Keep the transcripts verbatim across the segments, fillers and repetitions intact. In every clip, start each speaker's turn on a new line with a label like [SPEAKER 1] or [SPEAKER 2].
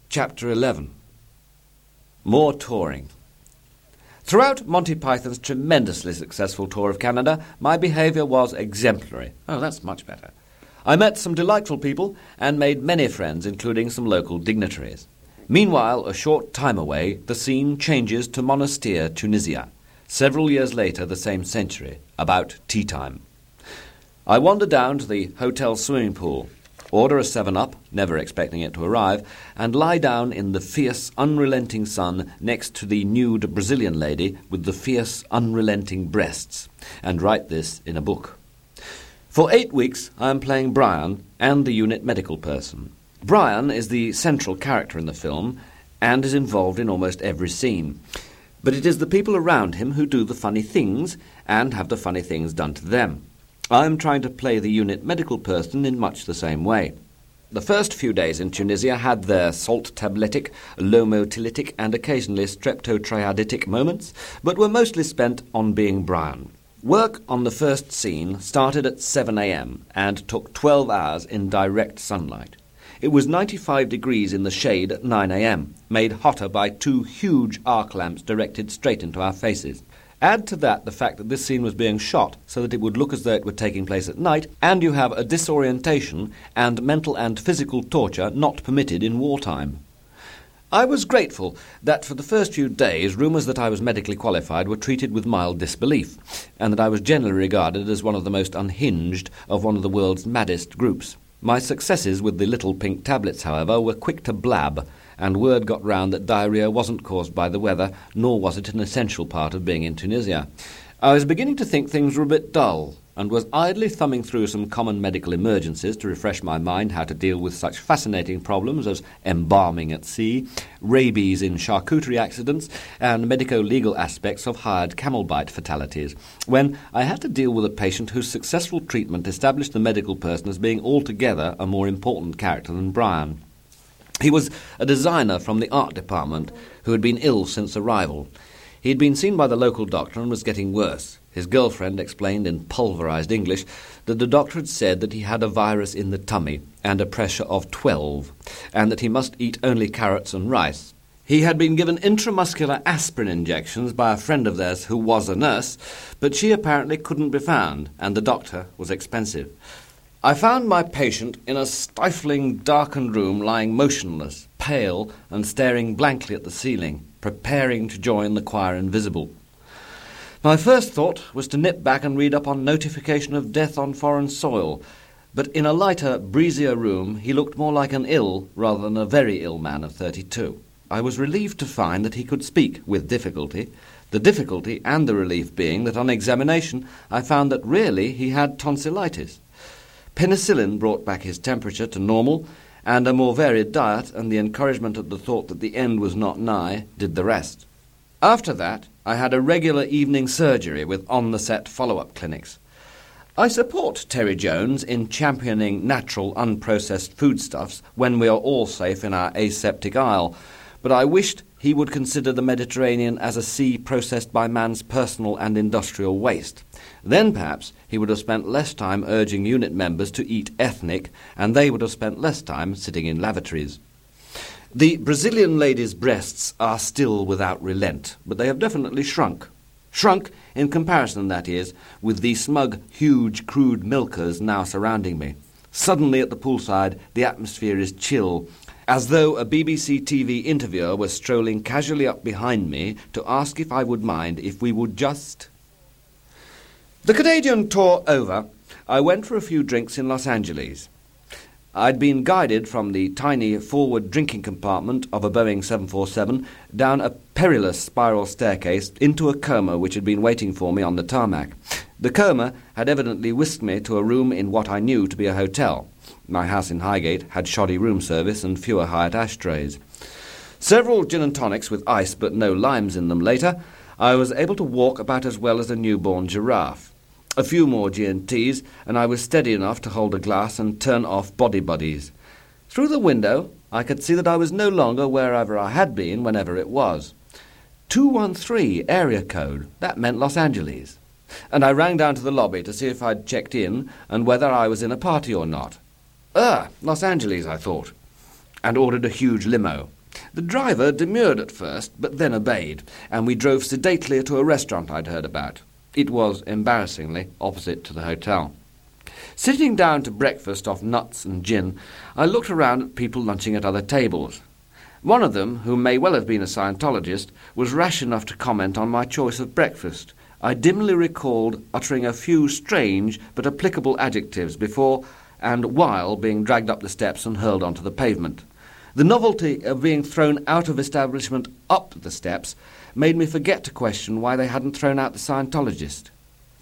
[SPEAKER 1] Chapter eleven. More touring. Throughout Monty Python's tremendously successful tour of Canada, my behaviour was exemplary. Oh, that's much better. I met some delightful people and made many friends, including some local dignitaries. Meanwhile, a short time away, the scene changes to Monastir, Tunisia. Several years later, the same century, about tea time. I wander down to the hotel swimming pool, order a seven-up, never expecting it to arrive, and lie down in the fierce, unrelenting sun next to the nude Brazilian lady with the fierce, unrelenting breasts, and write this in a book. For eight weeks, I am playing Brian and the unit medical person. Brian is the central character in the film and is involved in almost every scene. But it is the people around him who do the funny things and have the funny things done to them. I am trying to play the unit medical person in much the same way. The first few days in Tunisia had their salt tabletic, lomotylitic and occasionally streptotriaditic moments, but were mostly spent on being Brian. Work on the first scene started at seven a.m. and took twelve hours in direct sunlight. It was ninety-five degrees in the shade at nine a.m., made hotter by two huge arc lamps directed straight into our faces. Add to that the fact that this scene was being shot so that it would look as though it were taking place at night, and you have a disorientation and mental and physical torture not permitted in wartime. I was grateful that for the first few days rumours that I was medically qualified were treated with mild disbelief, and that I was generally regarded as one of the most unhinged of one of the world's maddest groups. My successes with the little pink tablets, however, were quick to blab, and word got round that diarrhoea wasn't caused by the weather, nor was it an essential part of being in Tunisia. I was beginning to think things were a bit dull, and was idly thumbing through some common medical emergencies to refresh my mind how to deal with such fascinating problems as embalming at sea, rabies in charcuterie accidents, and medico-legal aspects of hired camel-bite fatalities, when I had to deal with a patient whose successful treatment established the medical person as being altogether a more important character than Brian. He was a designer from the art department who had been ill since arrival. He had been seen by the local doctor and was getting worse. His girlfriend explained in pulverized English that the doctor had said that he had a virus in the tummy and a pressure of twelve, and that he must eat only carrots and rice. He had been given intramuscular aspirin injections by a friend of theirs who was a nurse, but she apparently couldn't be found, and the doctor was expensive. I found my patient in a stifling, darkened room, lying motionless, pale, and staring blankly at the ceiling, preparing to join the choir invisible. My first thought was to nip back and read up on notification of death on foreign soil, but in a lighter, breezier room he looked more like an ill rather than a very ill man of thirty-two. I was relieved to find that he could speak with difficulty, the difficulty and the relief being that on examination I found that really he had tonsillitis. Penicillin brought back his temperature to normal, and a more varied diet and the encouragement at the thought that the end was not nigh did the rest. After that, I had a regular evening surgery with on-the-set follow-up clinics. I support Terry Jones in championing natural, unprocessed foodstuffs when we are all safe in our aseptic isle, but I wished he would consider the Mediterranean as a sea processed by man's personal and industrial waste. Then perhaps he would have spent less time urging unit members to eat ethnic, and they would have spent less time sitting in lavatories. The Brazilian lady's breasts are still without relent, but they have definitely shrunk. Shrunk, in comparison, that is, with the smug, huge, crude milkers now surrounding me. Suddenly at the poolside, the atmosphere is chill, as though a B B C T V interviewer was strolling casually up behind me to ask if I would mind if we would just... The Canadian tour over, I went for a few drinks in Los Angeles. I'd been guided from the tiny forward drinking compartment of a Boeing seven forty-seven down a perilous spiral staircase into a coma which had been waiting for me on the tarmac. The coma had evidently whisked me to a room in what I knew to be a hotel. My house in Highgate had shoddy room service and fewer Hyatt ashtrays. Several gin and tonics with ice but no limes in them later, I was able to walk about as well as a newborn giraffe. A few more G and T's, and I was steady enough to hold a glass and turn off body buddies. Through the window, I could see that I was no longer wherever I had been, whenever it was. two one three area code, that meant Los Angeles. And I rang down to the lobby to see if I'd checked in and whether I was in a party or not. Ah, Los Angeles, I thought, and ordered a huge limo. The driver demurred at first, but then obeyed, and we drove sedately to a restaurant I'd heard about. It was, embarrassingly, opposite to the hotel. Sitting down to breakfast off nuts and gin, I looked around at people lunching at other tables. One of them, who may well have been a Scientologist, was rash enough to comment on my choice of breakfast. I dimly recalled uttering a few strange but applicable adjectives before and while being dragged up the steps and hurled onto the pavement. The novelty of being thrown out of establishment up the steps made me forget to question why they hadn't thrown out the Scientologist.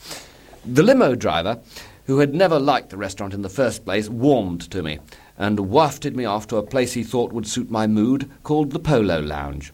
[SPEAKER 1] The limo driver, who had never liked the restaurant in the first place, warmed to me and wafted me off to a place he thought would suit my mood, called the Polo Lounge.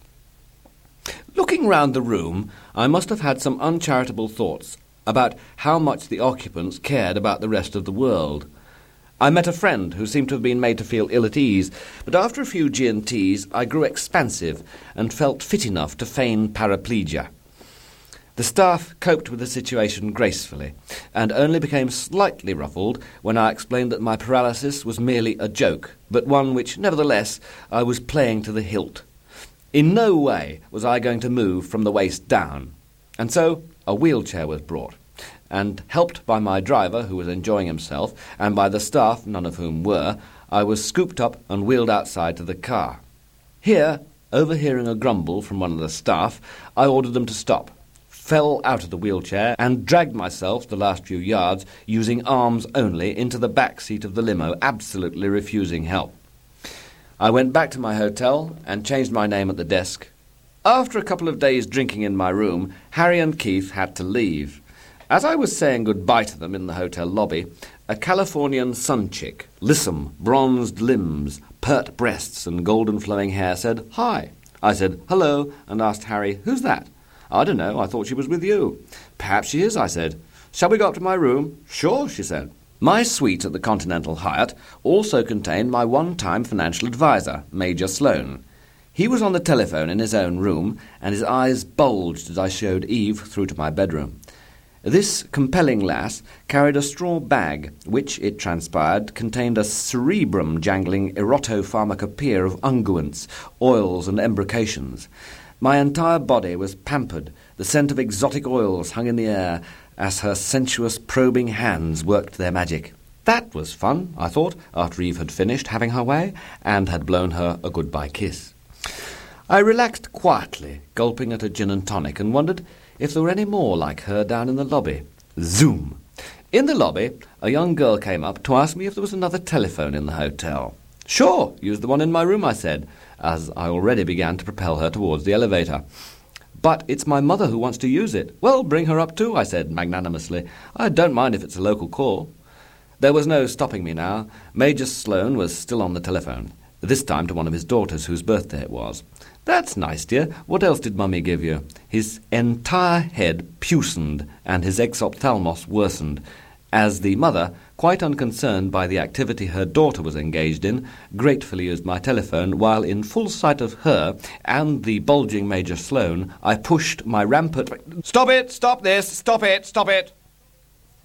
[SPEAKER 1] Looking round the room, I must have had some uncharitable thoughts about how much the occupants cared about the rest of the world. I met a friend who seemed to have been made to feel ill at ease, but after a few gin teas I grew expansive and felt fit enough to feign paraplegia. The staff coped with the situation gracefully, and only became slightly ruffled when I explained that my paralysis was merely a joke, but one which, nevertheless, I was playing to the hilt. In no way was I going to move from the waist down, and so a wheelchair was brought, and helped by my driver, who was enjoying himself, and by the staff, none of whom were, I was scooped up and wheeled outside to the car. Here, overhearing a grumble from one of the staff, I ordered them to stop, fell out of the wheelchair, and dragged myself the last few yards, using arms only, into the back seat of the limo, absolutely refusing help. I went back to my hotel and changed my name at the desk. After a couple of days drinking in my room, Harry and Keith had to leave. As I was saying goodbye to them in the hotel lobby, a Californian sun chick, lissom, bronzed limbs, pert breasts and golden flowing hair, said, "Hi." I said, "Hello," and asked Harry, "Who's that?" "I don't know, I thought she was with you." "Perhaps she is," I said. "Shall we go up to my room?" "Sure," she said. My suite at the Continental Hyatt also contained my one-time financial advisor, Major Sloane. He was on the telephone in his own room, and his eyes bulged as I showed Eve through to my bedroom. This compelling lass carried a straw bag, which, it transpired, contained a cerebrum-jangling erotopharmacopoeia of unguents, oils, and embrocations. My entire body was pampered, the scent of exotic oils hung in the air as her sensuous, probing hands worked their magic. That was fun, I thought, after Eve had finished having her way, and had blown her a goodbye kiss. I relaxed quietly, gulping at a gin and tonic, and wondered if there were any more like her down in the lobby. Zoom! In the lobby, a young girl came up to ask me if there was another telephone in the hotel. "Sure, use the one in my room," I said, as I already began to propel her towards the elevator. "But it's my mother who wants to use it." "Well, bring her up too," I said magnanimously. "I don't mind if it's a local call." There was no stopping me now. Major Sloane was still on the telephone, this time to one of his daughters whose birthday it was. "That's nice, dear. What else did Mummy give you?" His entire head pucened and his exophthalmos worsened, as the mother, quite unconcerned by the activity her daughter was engaged in, gratefully used my telephone, while in full sight of her and the bulging Major Sloane, I pushed my rampant... "Stop it! Stop this! Stop it! Stop it!"